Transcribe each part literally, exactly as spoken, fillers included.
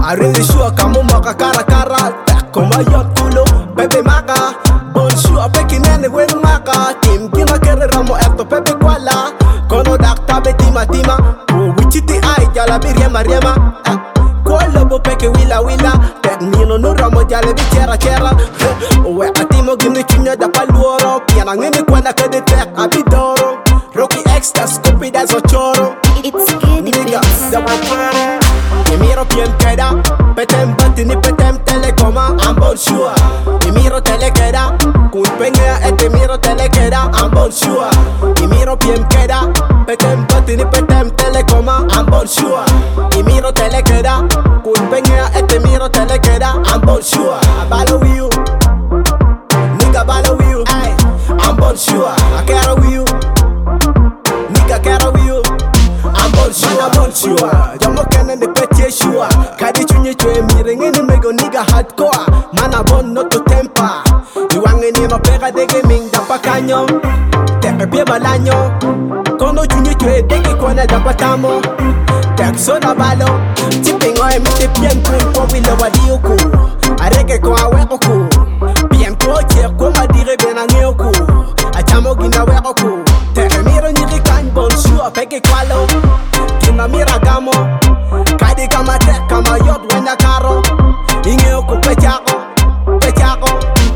I really sure kamu maka kara-kara tak koma yot kulo Pepe maka Bon sure peki nene wen maka Tim kina kere ramo eto pepe kwala Kono dak tabe tima tima Wo wichiti ai jala bi riema riema Kwa lobo peke wila wila Tek nino no ramo jale bi chera chera We atimo gini chunya da paluoro Piana ngini kwanda kede tek abidoro Rocky extra scoopy that's a choro It's good, Nigga, da wapere Mi miro piem queda Petem batini petem telecoma I'm bon sure Mi miro tele queda Kun penga e te miro tele queda I'm bon sure Mi miro piem queda Petem batini petem telecoma I'm bon sure Mi miro tele queda Kun penga e te miro tele queda I'm bon sure I follow you Nigga follow you Ay, I'm bon sure I care with you Nigga care with you I'm bon sure I'm bon sure Jamo kene ne peti sure Kadi chunye chwe mire ngeni mego nigga hardcore Man I bon not to temper Iwange ni no pega de gaming da pa kanyo Tepe pie balanyo Kono chunye chwe deke kone da pa tamo Tek so da balo Tipping oe mi te pien kun po wile wadi oku Areke ko awe oku Pien ko che ko ma dire ben ange oku Achamo gina we oku Tepe miro nyiri kan bon sure peke kwalo Kina mira gamo Kadi kama tek kama yot wenya karo Inge oku pechako Pechako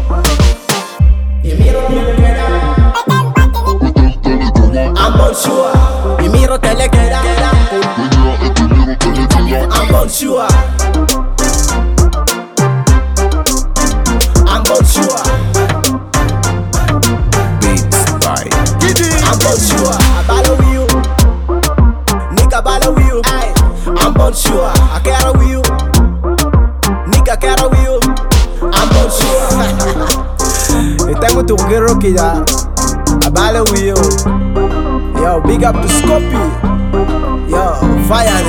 Imiro telekeda I'm bon sure Imiro telekeda I'm bon sure I'm bon sure Beats by I'm bon sure I follow you Nigga follow you Ay, I'm bon sure I care with you Nigga care with you I'm bon sure Tengo tu guerrero que ya I follow you Yo, big up to Scopy Yo, fire